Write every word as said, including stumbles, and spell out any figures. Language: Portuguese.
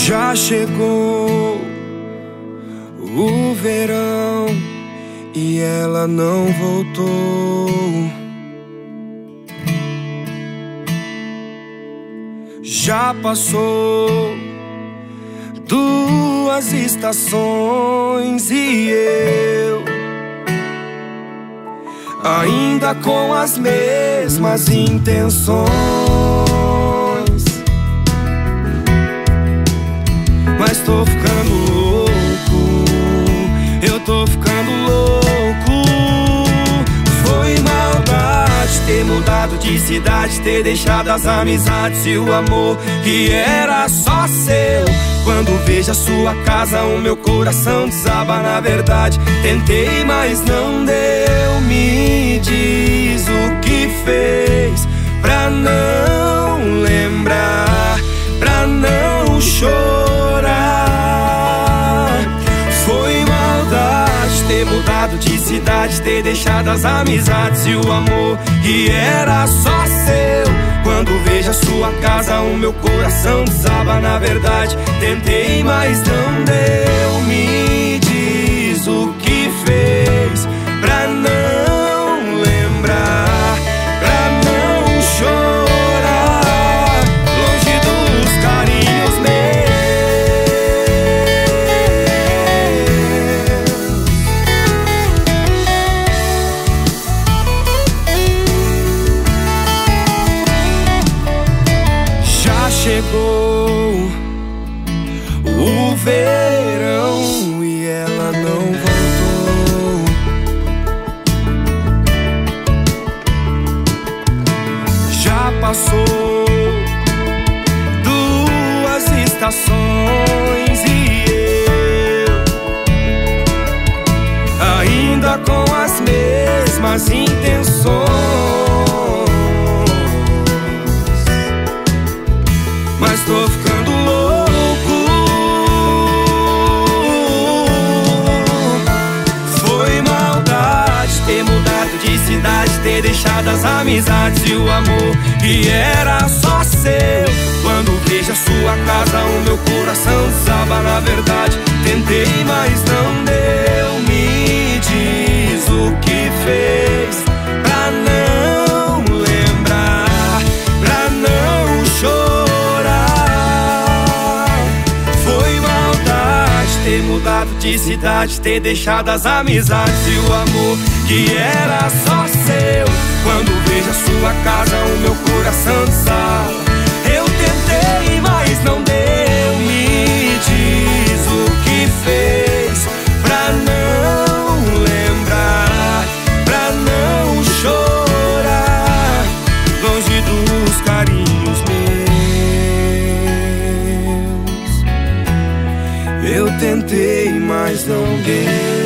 Já chegou o verão e ela não voltou. Já passou duas estações e eu ainda com as mesmas intenções. Mas tô ficando louco, eu tô ficando louco. Foi maldade ter mudado de cidade, ter deixado as amizades e o amor que era só seu. Quando vejo a sua casa, o meu coração desaba. Na verdade, tentei, mas não deu. Me diz o que fez pra não lembrar, pra não chorar. Foi maldade ter mudado de cidade, ter deixado as amizades e o amor que era só seu. Quando vejo a sua casa, o meu coração desaba. Na verdade, tentei, mas não deu. Me diz o que fez pra não lembrar, pra não chorar, longe dos carinhos meus. Já chegou o verão e ela não voltou. Já passou duas estações e eu ainda com as mesmas intenções. Mas tô ficando louco. Foi maldade ter mudado de cidade, ter deixado as amizades e o amor que era só seu. Quando vejo a sua casa, o meu coração desaba. Na verdade, tentei, mas não deu. Me diz o que fez pra não lembrar, pra não chorar. Foi maldade ter mudado de cidade, ter deixado as amizades e o amor que era só seu. Quando vejo a sua casa, o meu coração desaba. Eu tentei, mas não deu. Me diz o que fez pra não lembrar, pra não chorar, longe dos carinhos meus. Eu tentei, mas não deu.